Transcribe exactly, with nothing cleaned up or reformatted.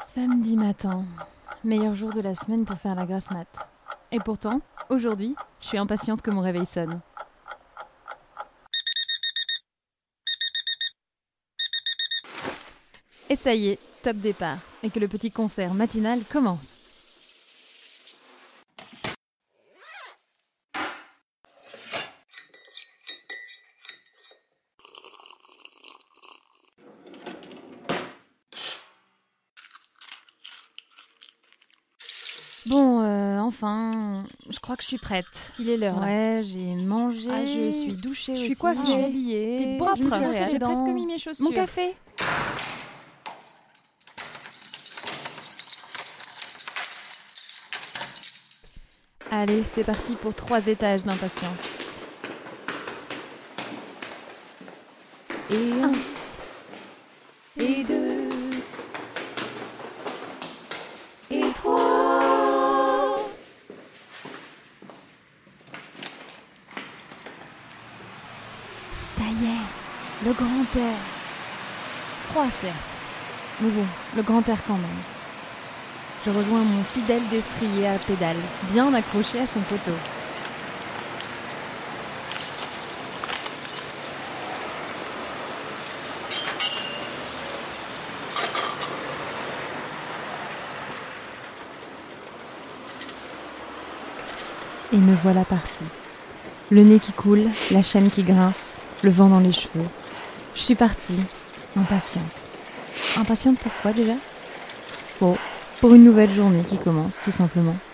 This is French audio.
Samedi matin, meilleur jour de la semaine pour faire la grasse mat. Et pourtant, aujourd'hui, je suis impatiente que mon réveil sonne. Et ça y est, top départ, et que le petit concert matinal commence. Bon, euh, enfin, je crois que je suis prête. Il est l'heure. Ouais, j'ai mangé, Ah, je suis douchée Je aussi. suis coiffée. Je suis habillée. T'es je propre. me suis J'ai brossé les dents. presque mis mes chaussures. Mon café. Allez, c'est parti pour trois étages d'impatience. Et un. Et deux. Et trois. Ça y est, le grand air. Froid certes, mais bon, le grand air quand même. Je rejoins mon fidèle destrier à pédale, bien accroché à son poteau. Et me voilà partie. Le nez qui coule, la chaîne qui grince, le vent dans les cheveux. Je suis partie, impatiente. Impatiente pourquoi déjà ? Bon, pour une nouvelle journée qui commence, tout simplement.